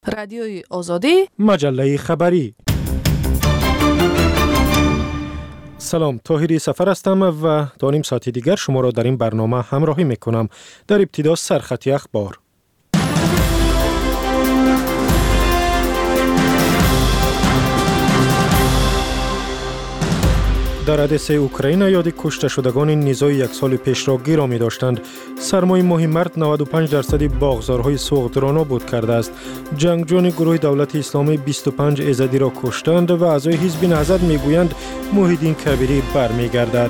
رادیوی آزادی، مجله خبری. سلام، طاهری سفر هستم و تا نیم ساعت دیگر شما را در این برنامه همراهی میکنم. در ابتدا سرخط اخبار. در ادسه اوکراین یاد کشته شدگان نیزای یک سال پیش را گرامی داشتند. سرمای ماه مرد 95% باغزارهای سوغد را نابود کرده است. جنگجویان گروه دولت اسلامی 25 ایزدی را کشتند و اعضای حزب نهضت میگویند محی الدین کبیری برمیگردد.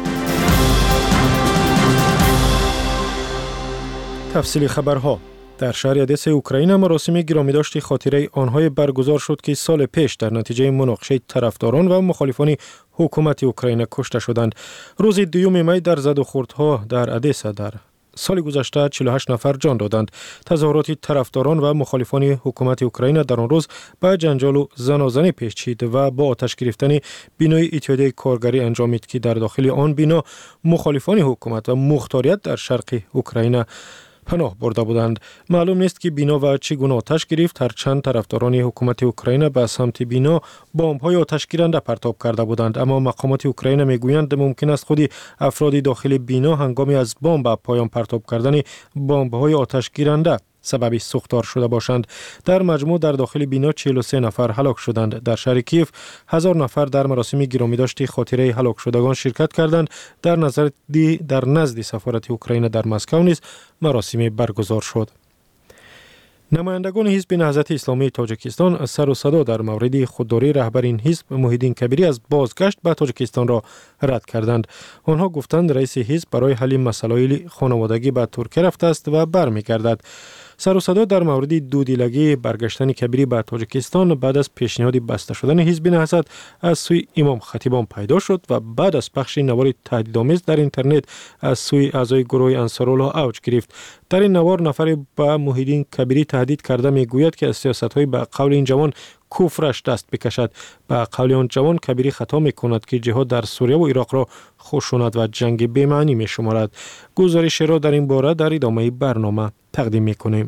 تفصیل خبرها. در شهر ادسه اوکراین مراسم گرامیداشت خاطره آنهای برگزار شد که سال پیش در نتیجه مناقشه طرفداران و مخالفان حکومت اوکراین کشته شدند. روز 2 می در زد و خوردها در ادسه در سال گذشته 48 نفر جان دادند. تظاهرات طرفداران و مخالفان حکومت اوکراین در آن روز با جنجال و زنازنی پیش چید و با آتش گرفتن بینای اتحادیه کارگری انجامید که در داخل آن بنا مخالفان حکومت و مختاریت در شرق اوکراین پناه برده بودند. معلوم نیست که بینا و چگونه آتش گرفت، هرچند طرفداران حکومت اوکراین به سمت بینا بمب‌های آتش گیرنده پرتاب کرده بودند، اما مقامات اوکراین میگویند ممکن است خود افراد داخل بینا هنگام از بمب به پایان پرتاب کردن بمب‌های آتش گیرنده سبب سوختار شده باشند. در مجموع در داخل بینا 43 نفر هلاک شدند. در شهر کیف 1000 نفر در مراسم گرامیداشت خاطره هلاک شدگان شرکت کردند. در نزد سفارت اوکراین در مسکو نیز مراسم برگزار شد. نمایندگان حزب نهضت اسلامی تاجیکستان سر و صدا در مورد خودداری رهبر این حزب محی الدین کبیری از بازگشت به تاجیکستان را رد کردند. آنها گفتند رئیس حزب برای حل مسائل خانوادگی به ترکیه رفته است و برمیگردد. سر و صدا در مورد دودیلگی برگشتن کبیری به تاجیکستان بعد از پیشنهاد بسته شدن حزب نهضت از سوی امام خطیبان پیدا شد و بعد از پخش نوار تهدیدآمیز در اینترنت از سوی اعضای گروه انصارالله اوج گرفت. در این نوار نفر به محی الدین کبیری تهدید کرده میگوید که از سیاست‌های به قول این جوان کفرش دست بکشد. به قول آن جوان کبیری خطا میکند که جهاد در سوریه و عراق را خشونت و جنگ بی‌معنی میشمارد. گزارش را در این باره در ادامه برنامه تقدیم میکنیم.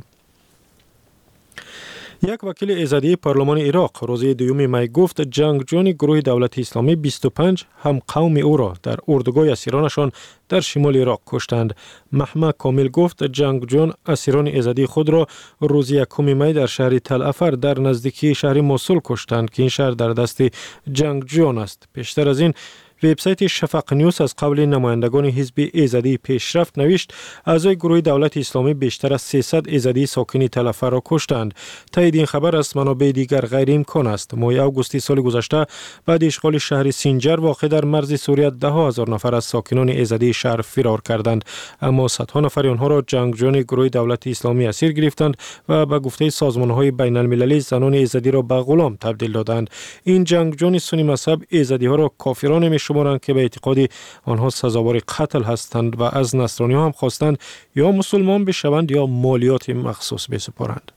یک وکیل ایزدی پارلمان عراق روز 2 می گفت جنگجویان گروه دولت اسلامی 25 هم قوم او را در اردوگاه اسیرانشان در شمال عراق کشتند. محمد کامل گفت جنگجویان اسیران ایزدی خود را روز 1 می در شهر تل افر در نزدیکی شهر موصل کشتند که این شهر در دست جنگجویان است. پیشتر از این وبسایت شفق نیوز از قبل نمایندگان حزب ایزدی پیشرفت نوشت اعضای گروه دولت اسلامی بیشتر از 300 ایزدی ساکن تل افر را کشتند. تایید این خبر از منابع دیگر غیر امکان است. ماه اوگوست سال گذشته بعد اشغال شهر سینجر واقع در مرز سوریه 10,000 نفر از ساکنان ایزدی شهر فرار کردند، اما صدها نفر آنها را جنگجویان گروه دولت اسلامی اسیر گرفتند و به گفته سازمان‌های بین المللی زنان ایزدی را به غلام تبدیل دادند. این جنگجویان سنی مذهب ایزدی ها را کافران شمارند که به اعتقاد آنها سزاوار قتل هستند و از نصرانی‌ها هم خواستند یا مسلمان بشوند یا مالیات مخصوص بسپارند.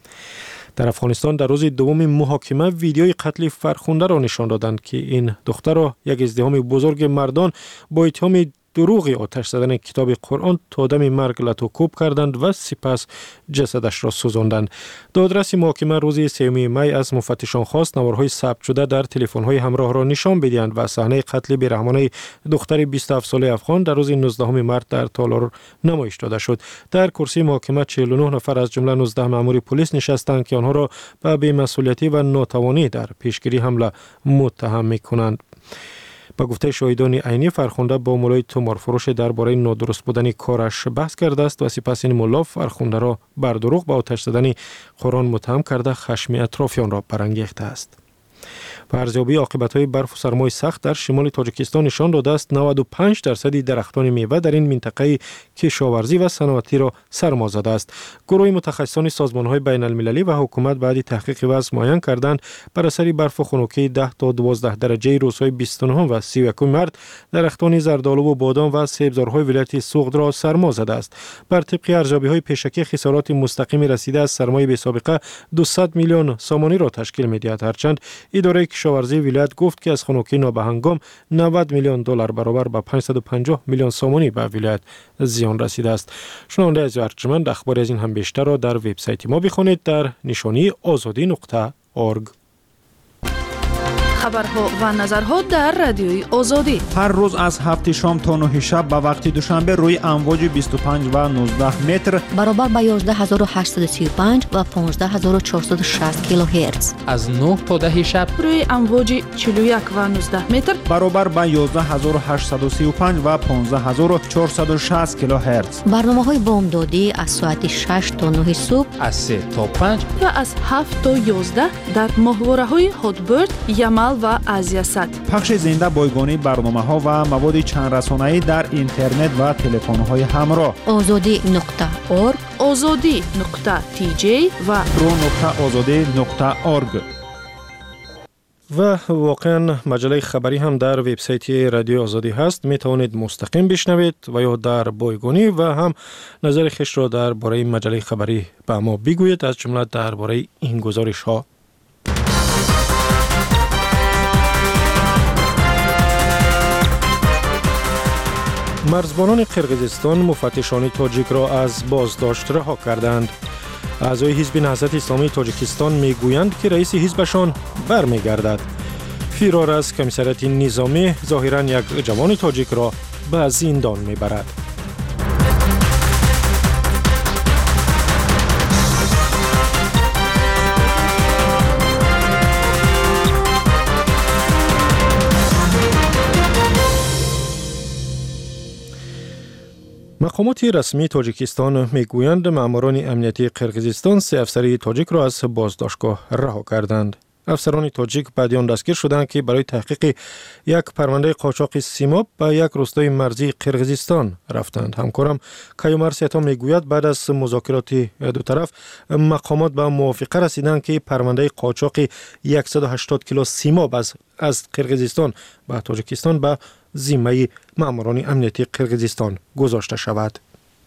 در افغانستان در روز 2 محاکمه ویدیوی قتل فرخنده را نشان دادند که این دختر را یک ازدحام بزرگ مردان با اتهام دروغی آتش زدن کتاب قرآن تا دم مرگ لطوکوب کردند و سپس جسدش را سوزاندند. دادرس محاکمه روز 3 می از مفتشان خواست نوارهای ثبت شده در تلفن‌های همراه را نشان بدهند و صحنه قتل بی‌رحمانه دختر 27 ساله افغان در روز 19 مارس در تالار نمایش داده شد. در کرسی محاکمه 49 نفر از جمله 19 مأمور پلیس نشستند که آنها را به بی‌مسئولیتی و ناتوانی در پیشگیری حمله متهم می‌کنند. با گفته شاهدان عینی فرخنده با مولای تومارفروش درباره نادرست بودن کارش بحث کرده است و سپس این مولا فرخنده را بر دروغ به آتش زدن قرآن متهم کرده خشم اطرافیان را برانگیخته است. و ارزیابی عاقبت‌های برف و سرمای سخت در شمال تاجیکستان نشان داده است 95% درختان میوه در این منطقه کشاورزی و صنعتی را سرما زده است. گروه متخصصان سازمان‌های بین‌المللی و حکومت بعد تحقیق وضع معین کردند بر اثر برف و خنکی 10 تا 12 درجه روزهای 29 و 31 مارس درختان زردآلو و بادام و سبزارهای ولایت سوغد را سرما زده است. بر طبق ارزیابی‌های پیشکی خسارات مستقیم رسیده از سرمای بی‌سابقه 200 میلیون سامانی را تشکیل می‌دهد، هرچند اداره کشاورزی ولایت گفت که از خنکی نابهنگام 90 میلیون دلار برابر با 550 میلیون سومانی به ولایت زیان رسیده است. شنونده از ارجمند اخبار از این هم بیشتر را در وبسایت ما بخوانید در نشانی azadi.org. خبرها و نظرها در رادیوی آزادی هر روز از 7 شام تا 9 شب به وقت دوشنبه روی امواج 25 و 19 متر برابر با 11835 و 15460 کیلوهرتز. از 9 تا 10 شب روی امواج 41 و 19 متر برابر با 11835 و 15460 کیلوهرتز. برنامه‌های بامدادی از ساعت 6 تا 9 صبح، از 3 تا 5 و از 7 تا 11 در ماهواره‌های هاتبرد، یمل و آزیاسات. پخش زنده بایگانی برنامه‌ها و مواد چند رسانه‌ای در اینترنت و تلفن‌های همراه. azadi.org، azadi.tj و pro.azadi.org. و واقعا مجله خبری هم در وبسایت رادیو آزادی هست. می توانید مستقیم بشنوید و یا در بایگانی و هم نظر خویش را درباره مجله خبری به ما بگویید، از جمله درباره این گزارش ها. مرزبانان قرقیزستان مفتشان تاجیک را از بازداشت رها کردند. اعضای حزب نهضت اسلامی تاجیکستان میگویند که رئیس حزبشان برمیگردد. فرار از کمیسریت نظامی ظاهراً یک جوان تاجیک را به زندان میبرد. مقامات رسمی تاجیکستان میگویند ماموران امنیتی قرقیزستان 3 افسر تاجیک را از بازداشتگاه رها کردند. افسران تاجیک بعد آن دستگیر شدند که برای تحقیق یک پرونده قاچاق سیماب به یک روستای مرزی قرقیزستان رفتند. همکارم کیومر سیتا میگوید بعد از مذاکرات دو طرف مقامات به موافقه رسیدند که پرونده قاچاق 180 کیلو سیماب از قرقیزستان به تاجیکستان به ذمه ماموران امنیتی قرقیزستان گذاشته شود.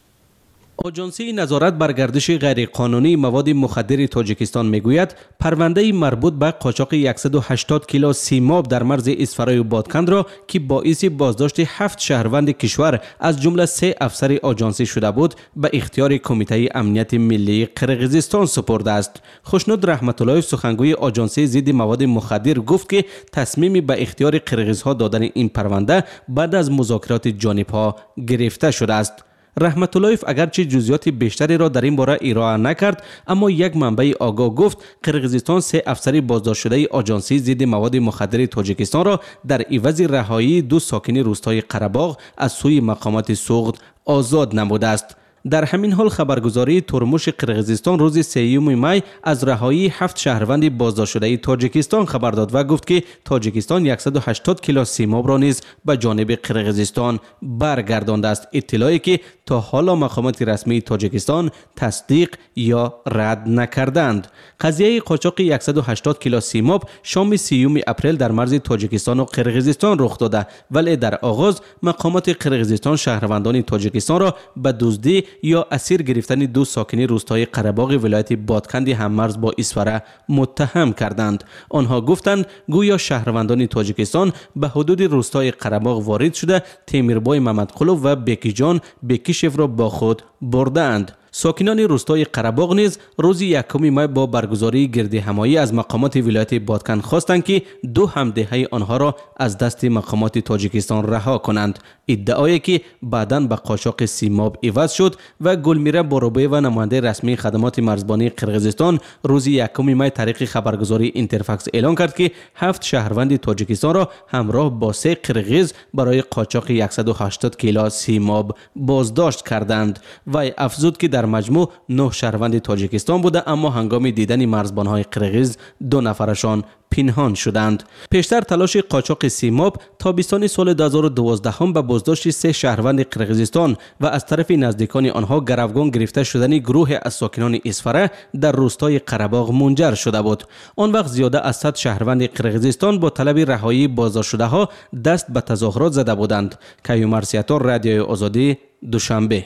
آژانسی نظارت بر گردش غیرقانونی مواد مخدر تاجیکستان میگوید پرونده مربوط به قاچاق 180 کیلو سیماب در مرز اسفرای و بادکند را که باعث بازداشت 7 شهروند کشور از جمله 3 افسر آژانسی شده بود به اختیار کمیته امنیت ملی قرقیزستان سپرده است. خوشنود رحمت‌اللهیف سخنگوی آژانسی ضد مواد مخدر گفت که تصمیم به اختیار قرقیزها دادن این پرونده بعد از مذاکرات جانب‌ها گرفته شده است. رحمت‌اللهیف اگرچه جزئیات بیشتری را در این باره ارائه نکرد، اما یک منبع آگاه گفت قرقیزستان 3 افسر بازداشت شده آژانسی ضد مواد مخدر تاجیکستان را در عوض رهایی 2 ساکن روستای قره‌باغ از سوی مقامات سوغد آزاد نموده است. در همین حال خبرگزاری ترموش قرقیزستان روز 3 می از رهایی 7 شهروند بازداشت شده تاجیکستان خبر داد و گفت که تاجیکستان 180 کیلو سیماب را نیز به جانب قرقیزستان برگردانده است. اطلاعی که تا حالا مقامات رسمی تاجیکستان تصدیق یا رد نکردند. قضیه قاچاق 180 کیلو سیماب شام 30 اپریل در مرز تاجیکستان و قرقیزستان رخ داده، ولی در آغاز مقامات قرقیزستان شهروندان تاجیکستان را به دزدی یا اسیر گرفتن 2 ساکن روستای قره‌باغ ولایت بادکند هممرز با اسفره متهم کردند. آنها گفتند گویا شهروندان تاجیکستان به حدود روستای قره‌باغ وارد شده تیمیربای محمدقلو و بیکیجان بیکیشف را با خود بردند. ساکنان روستای قره‌باغ نیز روز 1 می با برگزاری گردهمایی از مقامات ولایت بادکند خواستند که 2 همدهه آنها را از دست مقامات تاجیکستان رها کنند. ادعایی که بعداً به قاچاق سیماب عوض شد و گلمیره باروبه و نماینده رسمی خدمات مرزبانی قرقیزستان روز 1 می طریق خبرگزاری اینترفکس اعلان کرد که 7 شهروند تاجیکستان را همراه با 3 قرقیز برای قاچاق 180 کیلو سیماب بازداشت کردند و افزود که در مجموع 9 شهروند تاجیکستان بوده، اما هنگام دیدن مرزبانهای قرقیز 2 نفرشان پنهان شدند. پیشتر تلاش قاچاق سیماب تابستان سال 2012 هم به بازداشت 3 شهروند قرقیزستان و از طرف نزدیکان آنها گروگان گرفته شدن گروه از ساکنان اسفره در روستای قره‌باغ منجر شده بود. آن وقت زیاده از 100 شهروند قرقیزستان با طلب رهایی بازداشت شده ها دست به تظاهرات زده بودند. کیومر سیتا، رادیوی آزادی، دوشنبه.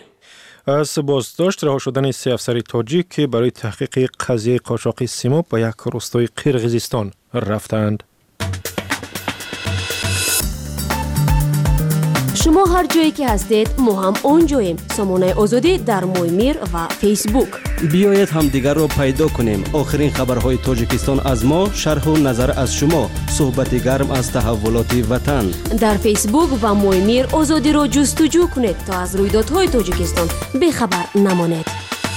از بازداشت رها شدن 3 افسر تاجیک که برای تحقیق قضیه قاچاق سیماب به یک روستای قرقیزستان رفتند. شما هر جایی که هستید ما هم اونجاییم. سامانه آزادی در مویمیر و فیسبوک. بیایید هم دیگر رو پیدا کنیم. آخرین خبرهای تاجیکستان از ما، شرح و نظر از شما، صحبت گرم از تحولات وطن. در فیسبوک و مویمیر آزادی رو جستجو کنید تا از رویدادهای تاجیکستان بی‌خبر نمانید.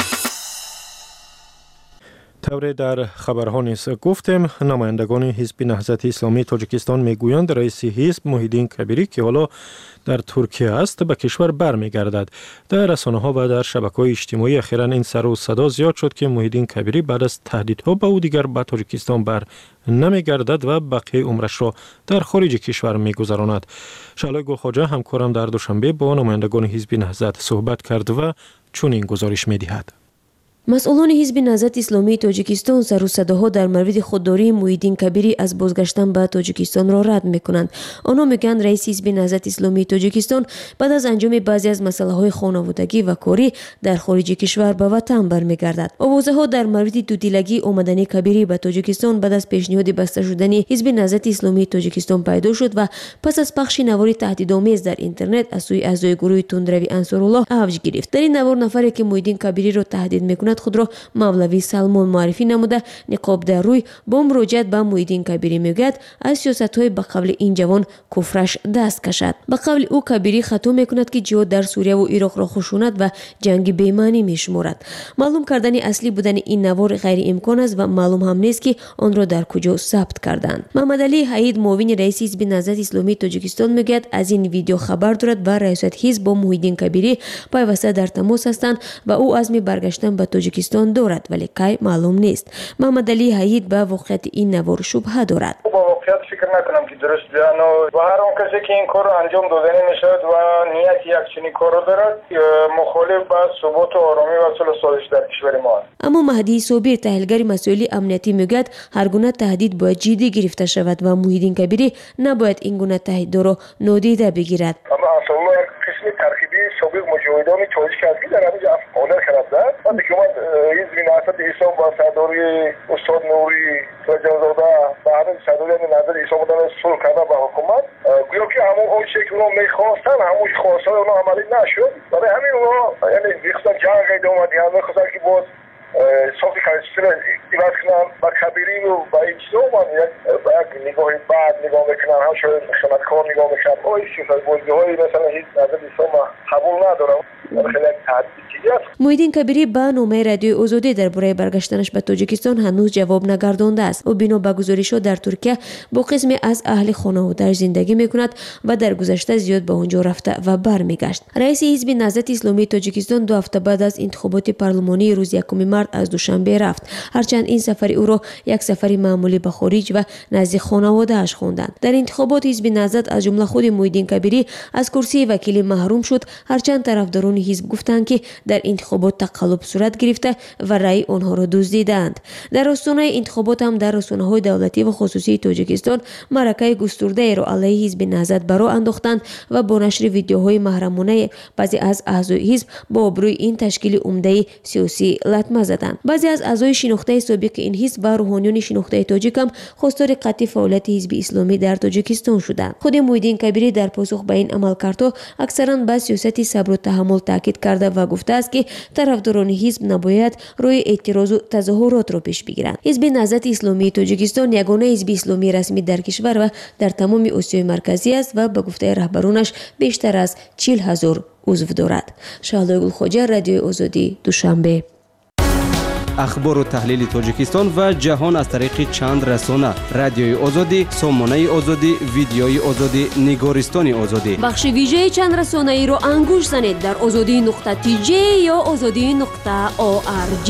طور در خبرها نیز گفتیم نمایندگان حزب نهضت اسلامی تاجیکستان میگویند رئیس حزب محیدین کبیری که حالا در ترکیه است به کشور برمیگردد. در رسانه‌ها و در شبکه‌های اجتماعی اخیراً این سر و صدا زیاد شد که محیدین کبیری بعد از تهدیدها به او دیگر به تاجیکستان بر نمیگردد و بقیه عمرش را در خارج کشور میگذراند. شعله گلخواجه همکارم در دوشنبه با نمایندگان حزب نهضت صحبت کرد و چنین گزارش می‌دهد. مسئولان حزب نهضت اسلامی تاجیکستان سر و صداها در مورد خودداری محیدین کبیری از بازگشتن به تاجیکستان را رد میکنند. آنها میگویند رئیس حزب نهضت اسلامی تاجیکستان بعد از انجام بعضی از مسائل خانوادگی و کاری در خارج کشور به وطن برمیگردد. آوازها در مورد دودیلگی آمدن کبیری به تاجیکستان بعد از پیشنهاد بسته شدن حزب نهضت اسلامی تاجیکستان پیدا شد و پس از پخش نوار تهدیدآمیز در اینترنت از سوی اعضای گروه تندروی انصارالله اوج گرفت. در این نوار نفری که محیدین کبیری را تهدید میکند خود را مولوی سلمان معرفی نموده نقاب در روی با مراجعت به محیدین کبیری میگوید از سیاست‌های به قبل این جوان کفرش دست کشد. به قبل او کبیری خطا میکند که جهاد در سوریه و عراق را خشونت و جنگ بی‌معنی میشمارد. معلوم کردن اصلی بودن این نوار غیر امکان است و معلوم هم نیست که آن را در کجا ثبت کردند. محمد علی حید معاون رئیس حزب نهضت اسلامی تاجیکستان میگوید از این ویدیو خبر دارد و رئیست حزب با محیدین کبیری پیوسته در تماس هستند و او عزم برگشتن به تاجیکستان دارد ولی کی معلوم نیست. محمد علی حید به واقعیت این نوار شبهه دارد. با واقعیت فکر نکنم که درست بیان و هر اون کسی که این کار رو انجام دادن میشود و نیت یک چنین کار رو دارد مخالف با ثبات و آرامی و صلح و سازش در کشور ما است. اما مهدی صابر تحلیلگر مسائل امنیتی میگوید هر گونه تهدید باید جدی گرفته شود و محیدین کبیری نباید این گونه تهدید را نادیده بگیرد. اما اصلا یک قسم ترکیبی سابق مجاهدان تاجیک در همینجا افغان کرده و حکومت حزب نهضت اسلام با صداری استاد نوری رجزاده و همین صداری نظر اسلام بودن صلح کرده با حکومت گویا که همون اون چیزی که اونا میخواستن همون خواستن اونا عملی نشد. برای همین اونا یعنی میخواستن جنگ ایده اومدی هم میخواستن که باز صافی کنسیستر ایوز کنن و کبیری و با این چیزا اومد یک نگاه بعد نگاه میکنن هم شاید خدمتکار نگاه میکنن با این سیاست بازی های مثلا هیچ نظر اسلام قبول ندارم. محیدین کبیری به نامه رادیوی آزادی درباره برگشتنش به تاجیکستان هنوز جواب نگردانده است. او بنا به گزارش‌ها در ترکیه با قسمی از اهل خانواده‌اش زندگی میکند و در گذشته زیاد به آنجا رفته و برمیگشت. رئیس حزب نهضت اسلامی تاجیکستان 2 هفته بعد از انتخابات پارلمانی روز 1 مارس از دوشنبه رفت. هرچند این سفر او را یک سفر معمولی به خارج و نزد خانواده‌اش خواندند. در انتخابات حزب نهضت از جمله خود محیدین کبیری از کرسی وکیلی محروم شد. هرچند طرفداران حزب گفتند که در انتخابات تقلب صورت گرفته و رأی آنها را دزدیدند. در آستانه انتخابات هم در رسانه‌های دولتی و خصوصی تاجیکستان معرکه گسترده را علیه حزب نهضت برآ انداختند و با نشر ویدیوهای محرمانه بعضی از اعضای حزب با آبروی این تشکیل عمده سیاسی لطمه زدند. بعضی از اعضای شناخته سابق این حزب و روحانیون شناخته تاجیک هم خواستار قطعی فعالیت حزب اسلامی در تاجیکستان شدند. خود محیدین کبیری در پاسخ به این عملکردها اکثرا به سیاست صبر و تحمل تاکید کرده و گفته است که طرفداران حزب نباید روی اعتراض و تظاهرات را پیش بگیرند. حزب نهضت اسلامی تاجیکستان یگانه حزب اسلامی رسمی در کشور و در تمام آسیای مرکزی است و به گفته رهبرانش بیشتر از 40,000 عضو دارد. شعله گلخواجه، رادیوی آزادی، دوشنبه. اخبار و تحلیل تاجیکستان و جهان از طریق چند رسانه: رادیوی آزادی، سامانه آزادی، ویدیوی آزادی، نگارستان آزادی. بخش ویژه چند رسانه ای را انگوش زنید در azadi.tj یا azadi.org.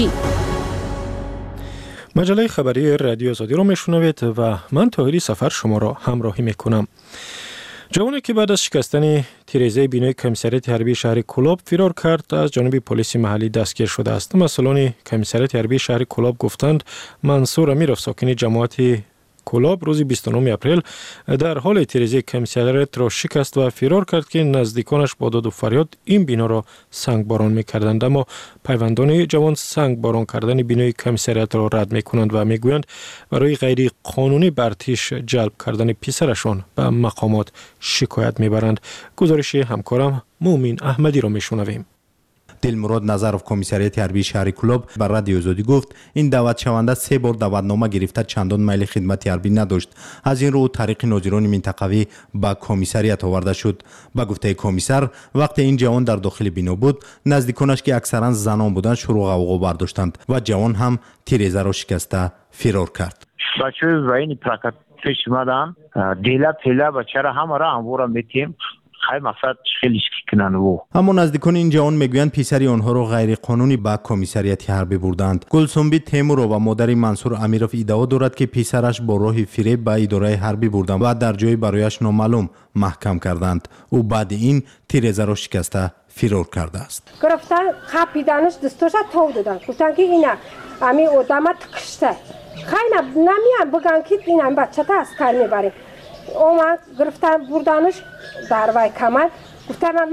مجله خبری رادیو آزادی را میشنوید و من طاهری سفر شما را همراهی میکنم. جوانی که بعد از شکستن تیره‌زای بینای کمیسریت حربی شهر کلاب فرار کرد از جانب پلیس محلی دستگیر شده است. مسئولان کمیسریت حربی شهر کلاب گفتند منصور امیرov ساکن جماعت کلاب روز 29 اپریل در حال تیریزی کمیسریات را شکست و فرار کرد که نزدیکانش با داد و فریاد این بنا را سنگباران می‌کردند. اما پیوندان جوان سنگباران کردن بینای کمیسریات را رد می‌کنند و می‌گویند برای غیر قانونی برتیش جلب کردن پسرشان به مقامات شکایت می‌برند. گزارش همکارم مومین احمدی را می‌شنویم. دلمراد نظرов کمیسریات حربی شهر کلاب بر رادیو آزادی گفت این دعوت شونده 3 بار دعوتنامه گرفته چندان میل خدمت حربی نداشت. از این رو طریق ناظران منطقوی به کمیسریات آورده شد. با گفته کمیسر وقتی این جوان در داخل بنا بود نزدیکانش که اکثرا زنان بودند شروع غوغا برداشتند و جوان هم تیریزه را شکسته فرار کرد. بچه‌ها و این پراکتش اومدن دیلا بچه‌ها همه را انوارا میتیم خیلی مقصد خیلی کنن و اما نزدیکان این جوان میگویند پسری آنها را غیر قانونی به کمیسریات حربی بردند. گلسنبی تیمورو و مادر منصور امیرов ادعا دارد که پسرش با راه فریب به اداره حربی بردند و در جای برایش نامعلوم محکم کردند. او بعد این تیریزه را شکسته فرار کرده است. گرفتن خپیدنش دستش تو دادن گفتن که اینا امی آدمت کشته خیلی نمیان بگن که این بچه تا از کار میبره. اومد گرفتن بردنش در وای کمر گفتن من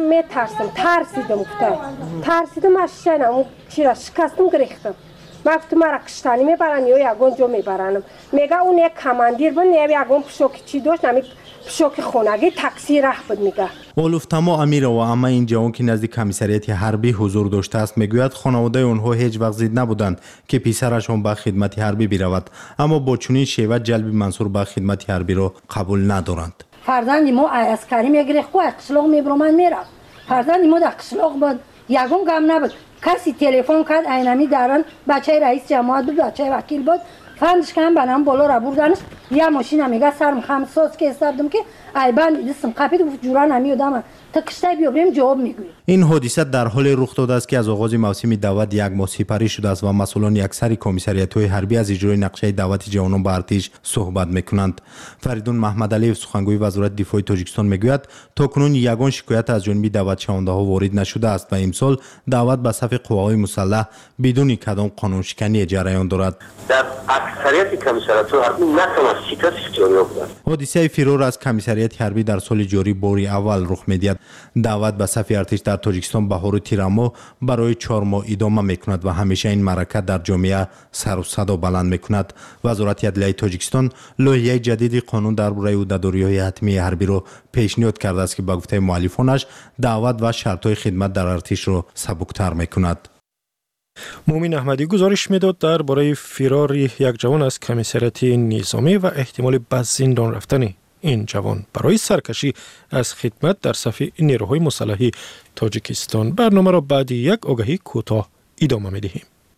ترسیدم از شنم اون چیرا شکستم گریختم من گفتم مرا کشتنی میبرن یا یگون جو میبرنم میگه اون یک کماندیر بود یگون پشوکی چی داشت نمی پشوکی خونگی تاکسی راه بود میگه. اولفتما امیر و اما این جوان که نزدیک کمیسریات حربی حضور داشته است میگوید خانواده آنها هیچ وقت زید نبودند که پسرشان به خدمت حربی برود اما با چنین شیوه جلب منصور به خدمت حربی را قبول ندارند. فرزند ما عسکری میگرفت خو قشلاق میبرمن میرفت فرزند ما در قشلاق بود یگون گم نبود کسی تلفن کرد اینمی درن بچه رئیس جماعت بود بچه وکیل بود فندش کردن بنام بالا را بردنش یه ماشین میگه سرم خمساز که استردم که ای بند دستم قپید جورا نمیادم تا کشته بیابیم جواب میگوی. این حادثه در حال رخ داده است که از آغاز موسم دعوت یک ماه سپری شده است و مسئولان اکثر کمیسریات‌های حربی از اجرای نقشه دعوت جوانان به ارتش صحبت میکنند. فریدون محمدعلی سخنگوی وزارت دفاع تاجیکستان میگوید تاکنون یگان شکایت از جانب دعوت شونده‌ها وارد نشده است و امسال دعوت به صف قواهای مسلح بدون کدام قانون شکنی جریان دارد. در اکثریت کمیسریات‌ها حربی نتوان شکست جاری بودند. حادثه فرار از کمیسریات حربی در سال جاری باری اول رخ می‌دهد. دعوت به صف ارتش در تاجیکستان بهار تیرما برای 4 ماه ادامه میکند و همیشه این معرکه در جامعه سر و صدا بلند میکند. وزارت عدلیه تاجیکستان لایحه جدید قانون درباره عهده‌داری‌های حتمی حربی را پیشنهاد کرده است که با گفته مؤلفانش دعوت و شرط‌های خدمت در ارتش را سبکتر میکند. مومین احمدی گزارش میداد درباره فرار یک جوان از کمیسریات نظامی و احتمال به زندان رفتن این جوان برای سرکشی از خدمت در صف نیروهای مسلح تاجیکستان. برنامه را بعد یک آگهی کوتاه ادامه می‌دهیم.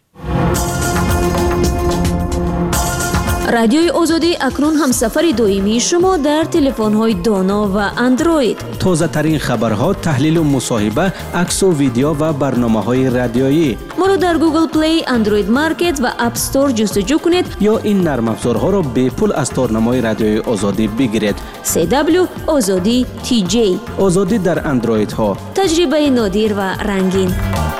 رادیوی آزادی اکنون همسفر دائمی شما در تلفن‌های دانا و اندروید. تازه ترین خبرها، تحلیل و مصاحبه، عکس و ویدیو و برنامه‌های رادیویی. ما را در گوگل پلی، اندروید مارکت و اپ استور جستجو کنید یا این نرم افزارها را به پول از تارنمای رادیوی آزادی بگیرید. CW آزادی TJ آزادی در اندروید ها. تجربه نادر و رنگین.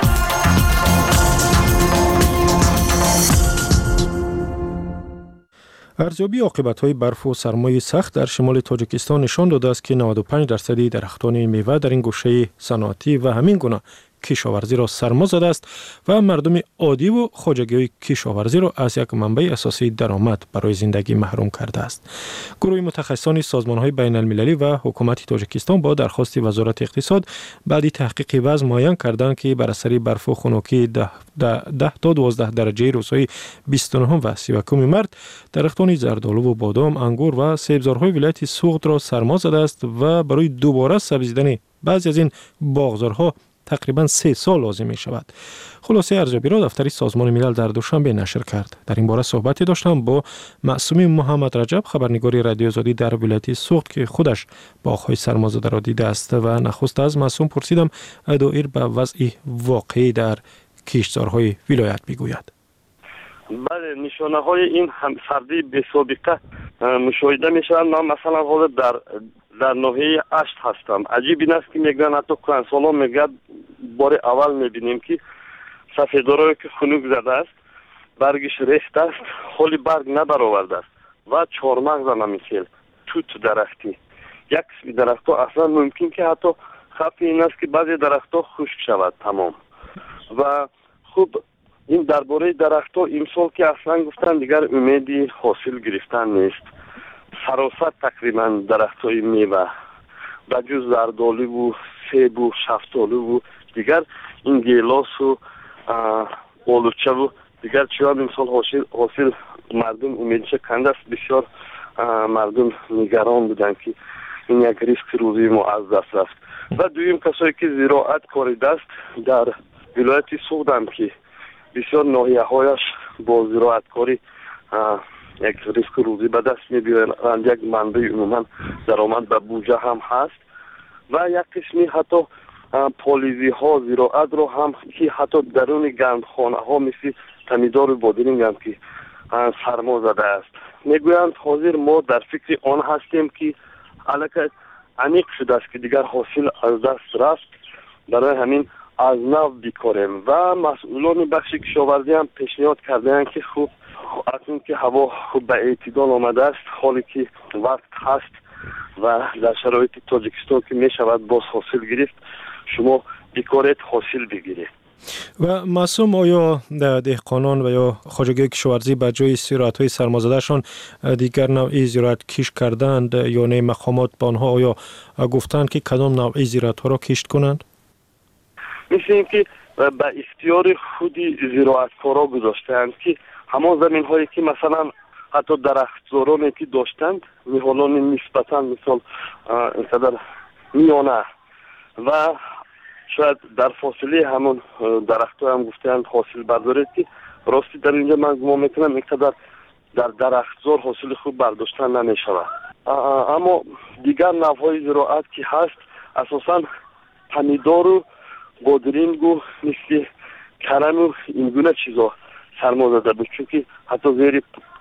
ارزیابی عاقبت‌های برف و سرمای سخت در شمال تاجیکستان نشان داده است که 95% درختان میوه در این گوشه صنعتی و همین گونه کشاورزی را سرما زده است و مردم عادی و خواجگی کشاورزی را از یک منبع اساسی درآمد برای زندگی محروم کرده است. گروه متخصصان سازمان‌های بین‌المللی و حکومت تاجیکستان با درخواست وزارت اقتصاد بعد تحقیق وضع معین کردند که بر اثر برف و خنکی 10 تا 12 درجه روزهای 29 و 31 مارس درختان زردآلو و بادام، انگور و سبزارهای ولایت سوغد را سرما زده است و برای دوباره سبزیدن بعضی از این باغزارها تقریبا 3 سال لازم می شود. خلاصه ارزیابی را دفتر سازمان ملل در دوشنبه نشر کرد. در این باره صحبتی داشتم با معصومی محمد رجب، خبرنگار رادیو آزادی در ولایت سوغد که خودش باغ‌های سرمازده را دیده است و نخست از معصوم پرسیدم دایر به وضع واقعی در کشتزارهای ولایت بگوید. بله، نشانه های این سردی بی سابقه مشاهده می شود. من مثلا حالا در ناحیه اشت هستم. عجیب این است که میگن حتی کنسالا میگد بار اول میبینیم که سفیدارایی که خنک زده است، برگش ریخته است، حالی برگ نبرآورده است. و چهارمغز نمیسل توت درختی. یک قسم درخت‌ها اصلا ممکن که حتی خطر این است که بعضی درخت‌ها خشک شود تمام. و خوب این درباره درخت‌ها امسال که اصلا گفتن دیگر امیدی حاصل گرفتن نیست. سراسر تقریبا درخت‌های میوه بجز زردآلو و سیب و شفتالو و دیگر این گیلاس و آلوچه و دیگر چیزها امسال حاصل مردم امیدش کنده است. بسیار مردم نگران بودن که این یک ریسک روزی ما از دست رفت. و دویم کسایی که زراعت کاری دست در ولایت سوخدم که بسیار ناحیه هایش با زراعت کاری یک ریسک روزی به دست می‌برند. یک منبع عموما درآمد به بودجه هم هست و یک قسمی حتی پالیزی ها زراعت رو هم که حتی درون گندخانه ها مثل تمیدار و بادرینگ هم که سرما زده است. میگویند حاضر ما در فکر آن هستیم که علاقه عمیق شده است که دیگر حاصل از دست رفت، برای همین از نو بیکاریم و مسئولان بخش کشاورزی هم پیشنهاد کردند که خوب از این که هوا خوب به اعتدال آمده است، حالی که وقت هست و در شرایط تاجیکستان که می شود باز حاصل گرفت، شما بیکاریت حاصل بگیرید. و معصوم، آیا دهقانان و یا خواجگی کشاورزی به جای زراعت‌های سرمازدهشان دیگر نوعی زراعت کشت کردند یا نه مقامات با آنها آیا گفتند که کدام نوعی زراعت‌ها را کشت کنند؟ مثل اینکه به اختیار خودی زراعتکارا گذاشتند که همان زمین‌هایی که مثلا حتی درختزارانی که داشتند میهالان نسبتاً مثال اینقدر میانه و شاید در فاصله همون درخت‌ها هم گفتند حاصل بردارید که راستی در اینجا من گمان میکنم اینقدر در درختزار حاصل خوب برداشتن نمیشود. اما دیگر نوع‌های زراعت که هست اساساً پمیدار و بادرینگ و مثل کرم و این گونه چیزا سرما زده بود، چون که حتی زیر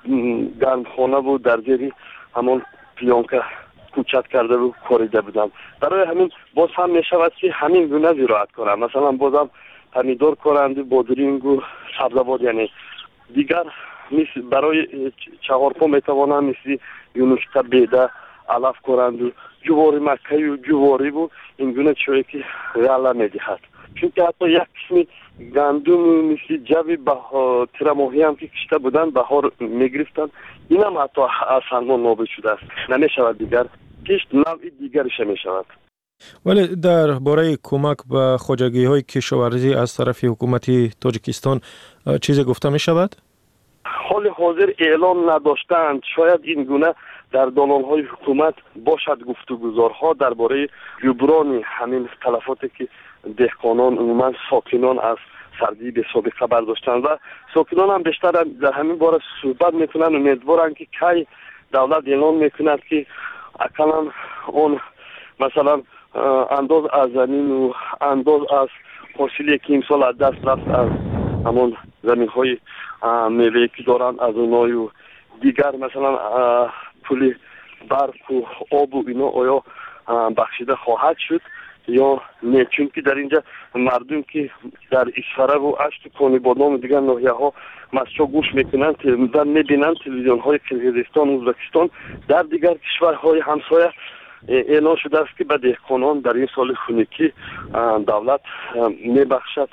گندخانه و در زیر همون پیانکه کوچت کرده و کاریده بودم. برای همین باز هم می شود که همین گونه زراعت کنم، مثلا بازم پمیدار کنند، بادرینگ و سبزوات، یعنی دیگر مثل برای چهارپا می توانم مثل یونوشکا بیده علف کنند و جواری مکهی و جواری و این گونه چیزایی که غله می دهد. چون که حتی یک قسمی گندم مثل جوی تیرماهی هم که کشته بودن بهار می گرفتن، این هم حتی از سرما نابود شده است، نمی شود دیگر کشت، نوع دیگرش می شود. ولی در باره کمک به خواجگی های کشاورزی از طرف حکومت تاجیکستان چیزی گفته می شود؟ حال حاضر اعلام نداشتند. شاید این گونه در دالان های حکومت باشد گفتگوزارها درباره جبران همین تلفاتی که دهقانان عموما ساکنان از سردی به سابقه برداشتند و ساکنان هم بیشتر در همین باره صحبت میکنند. امیدوارند که کی دولت اعلام میکند که اقلا اون مثلا انداز از زمین و انداز از حاصلی که امسال از دست رفت از همون زمین های میوه که دارند از اونای و دیگر مثلا پول برق و آب و اینا آیا بخشیده خواهد شد یا نه، چون که در اینجا مردم که در اسفره و اشت کانی بادام و دیگر ناحیه ها مسجا گوش میکنند در میبینند تلویزیون های کرغیزستان و ازبکستان در دیگر کشورهای همسایه اعلان شده است که به دهقانان در این سال خونکی دولت میبخشد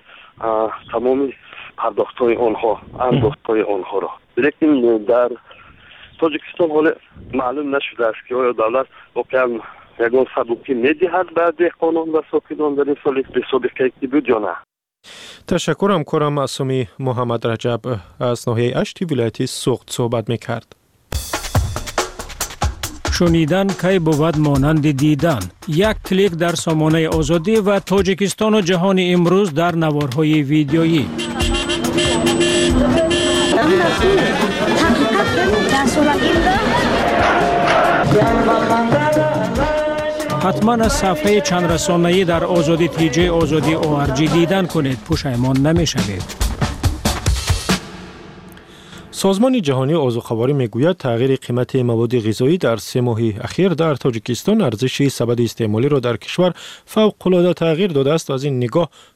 تمام پرداخت‌های آنها، انداخت‌های آنها را. لیکن در تاجیکستان حالا معلوم نشده است که آیا دولت واقعا یگان سبوکی میدهد به دهقانان و ساکنان در این سال به سابقه که بود یا نه. تشکرم. کارم معصومی محمد رجب از ناحیه اشتی ولایت سوخت صحبت میکرد. شنیدن کی بود مانند دیدن. یک کلیک در سامانه آزادی و تاجیکستان و جهان امروز در نوارهای ویدیویی. حتما از صفحه چند رسانه‌ای در آزادی تیجی آزادی ORG دیدن کنید، پشیمان نمی‌شوید. سازمان جهانی آذوقه‌واری میگوید تغییر قیمت مواد غذایی در 3 ماه اخیر در تاجیکستان ارزش سبد استعمالی را در کشور فوق‌العاده تغییر داده است. از این نگاه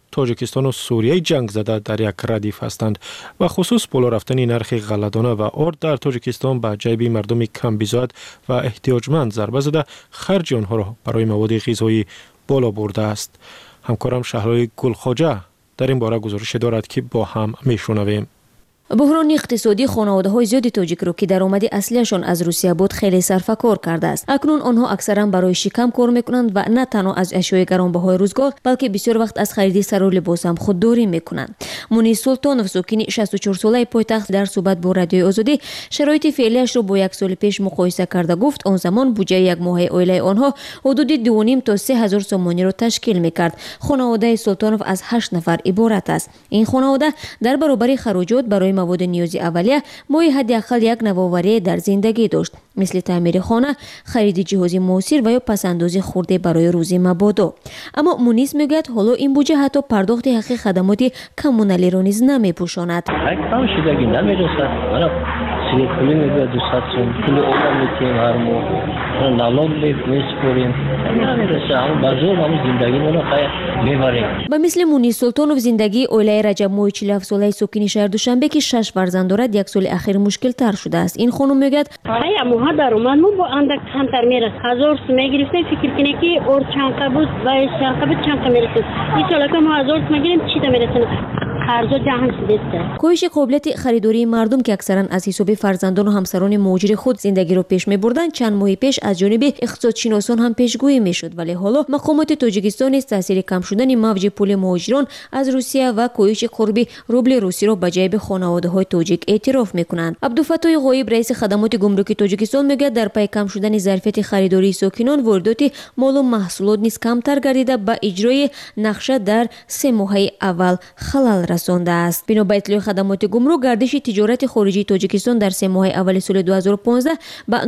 تاجیکستان و سوریه جنگ زده در یک ردیف هستند و خصوص بالا رفتن نرخ غله‌دانه و آرد در تاجیکستان به جیب مردم کم بیزاد و احتیاجمند ضربه زده خرج آنها را برای مواد غذایی بالا برده است. همکارم شهلای گلخواجه در این باره گزارش دارد که با هم میشنویم. بحران اقتصادی خانواده‌های زیادی تاجیک رو که درآمد اصلیشان از روسیه بود خیلی سرفکار کرده است. اکنون آنها اکثرا برای شکم کار میکنند و نه تنها از اشیاء گرانبهای روزگار بلکه بسیار وقت از خرید سر و لباس هم خودداری میکنند. مونیس سلطانوف ساکن 64 ساله پایتخت در صحبت با رادیوی آزادی شرایط فعلیش را با یک سال پیش مقایسه کرده گفت آن زمان بودجه یک ماهه عائله آنها حدود 2.5 تا 3000 سومانی را تشکیل میکرد. خانواده سلطانوف از 8 نفر عبارت است. این خانواده در برابر خراجات برای مواد نیازی اولیه ماهی حداقل یک نوآوری در زندگی داشت، مثل تعمیر خانه، خرید جهاز موثر و یا پسندازی خورده برای روزی مبادا. اما مونیس میگوید حالا این بودجه حتی پرداخت حقوق خدمات کمونالی را نیز نمیپوشاند. کم شدگی نمیرسد. من پولی میگوید 200 سوم پول اولا میتیم هر ماه نالوگ میسپوریم نمیرسه. همون بزرگ همون زندگی منو خیلی میبریم. و مثل مونیس سلطانوف زندگی عائله رجب موی 47 ساله ساکن شهر دوشنبه که 6 فرزند دارد یک سال اخیر مشکل تر شده است. این خانم میگوید ماها درآمد ما با اندک کمتر میرسه. 1000 سوم میگرفتیم فکر کنی که اور چند بود و چند بود چند میرسه. این سال که ما 1000 سوم میگیریم چی تا میرسه؟ خرجات جهان شده. کاهش قابلیت خریداری مردم که اکثرا از حساب فرزندان و همسران مهاجر خود زندگی را پیش می‌بردند چند ماه پیش از جانب اقتصادشناسان هم پیشگویی می‌شد، ولی حالا مقامات تاجیکستان نیز تاثیر کم شدن موج پول مهاجران از روسیه و کاهش قرب روبل روسی را به جیب خانواده‌های تاجیک اعتراف می‌کنند. عبدالفتاح غایب رئیس خدمات گمرکی تاجیکستان میگه در پی کم شدن ظرفیت خریداری ساکنان واردات مال و محصولات نیز کمتر گردیده به اجرای نقشه در 3 ماه اول خلل رسانده است. بنا به اطلاع خدمات گمرک گردش تجارت خارجی تاجیکستان در 3 ماه اول سال 2015 به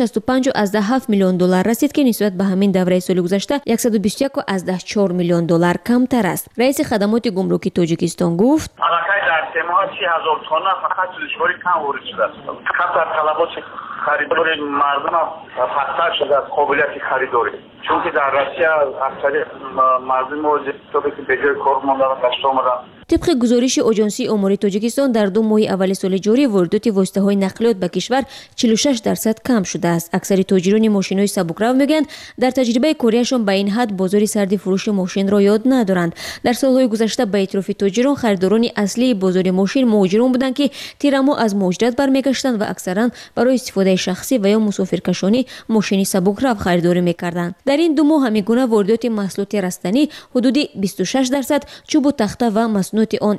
965.7 میلیون دلار رسید که نسبت به همین دوره سال گذشته 121.4 میلیون دلار کمتر است. رئیس خدمات گمرکی تاجیکستان گفت علاقه در 3 ماه 30,000 تن فقط دشواری کم وارد شده است. خطر طلبات خریداری مردم پستر شده از قابلیت خریداری، چون که در روسیه اکثریت مردم موجود که به جای کار ماندن گشت آمدن. طبق گزارش آژانسی امور تاجیکستان در 2 ماه اول سال جاری واردات واسطه‌های نقلیات به کشور 46% کم شده است. اکثر تاجران ماشین‌های سبکرو میگن در تجربه کاریشان به این حد بازار سردی فروش ماشین را یاد ندارند. در سال‌های گذشته به اطراف تاجران خریداران اصلی بازار ماشین مهاجران بودند که تیرمو از مهاجرت برمیگشتند و اکثرا برای استفاده شخصی و یا مسافرکشانی ماشین سبکرو خریداری میکردند. در این 2 ماه همیگونه واردات محصولات رستنی حدود 26%، چوب و تخته و مصنوعات آن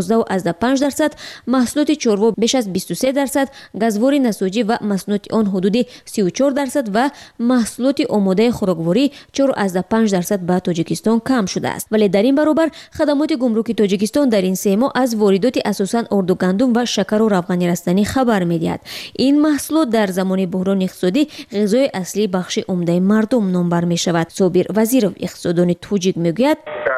15.5%، محصولات چروا بیش از 23%، گازوار نساجی و مصنوعات آن حدود 34% و محصولات آماده خوراکواری 4.5% به تاجیکستان کم شده است. ولی در این برابر خدمات گمرکی تاجیکستان در این 3 ماه از واردات اساساً آرد و گندم و شکر و روغن رستنی خبر می‌دهد. این محصولات در زمان بحران اقتصادی غذای اصلی بخش عمده مردم نامبر می‌شود. صابر وزیرov اقتصاددان تاجیک میگوید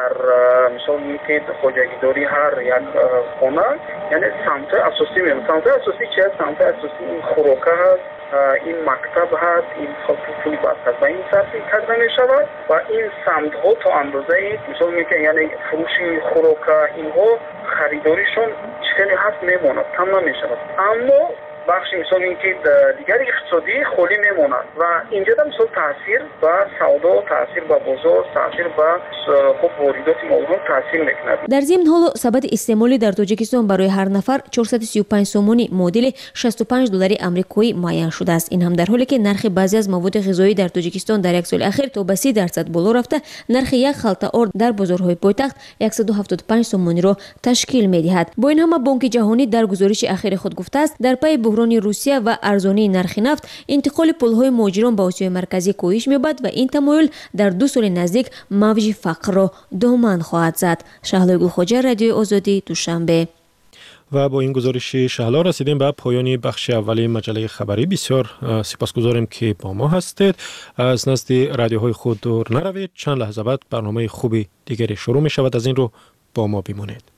مثلا میگه خودجگیداری هر یک خانه یعنی سمت اساسی میمونه. سمت اساسی چیه؟ سمت اساسی این خوراک هست، این مکتب هست، این پولی باید هست و این صرفی کرده می شود و این سمت ها تا اندازه مثلا میگه یعنی فروشی خوراک اینها خریداریشون خیلی هست میماند، کم نمی شود. اما بخش مثال اینکه دیگر اقتصادی خالی میمونند و اینجا هم مثال تاثیر با سودا، تاثیر با بازار، تاثیر با خب واردات مردم تاثیر میکند. در ضمن حالا سبد استعمالی در تاجیکستان برای هر نفر 435 سومانی مدل $65 آمریکایی معین شده است. این هم در حالی که نرخ بعضی از مواد غذایی در تاجیکستان در یک سال اخیر تا به 30% بالا رفته، نرخ یک خلطه آرد در بازارهای پایتخت 175 سومانی را تشکیل می‌دهد. با این همه بانک جهانی در گزارش اخیر خود گفته است در پی بحران روسیه و ارزانی نرخ نفت انتقال پول‌های مهاجران به آسیای مرکزی کاهش می‌یابد و این تمایل در 2 سال نزدیک موج فقر را دامن خواهد زد. شهلا گلخواجه، رادیو آزادی، دوشنبه. و با این گزارش شهلا رسیدیم به پایان بخش اولی مجله خبری. بسیار سپاسگزاریم که با ما هستید. از نزد رادیوهای خود دور نروید. چند لحظه بعد برنامه خوبی دیگری شروع می شود. از این رو با ما بمانید.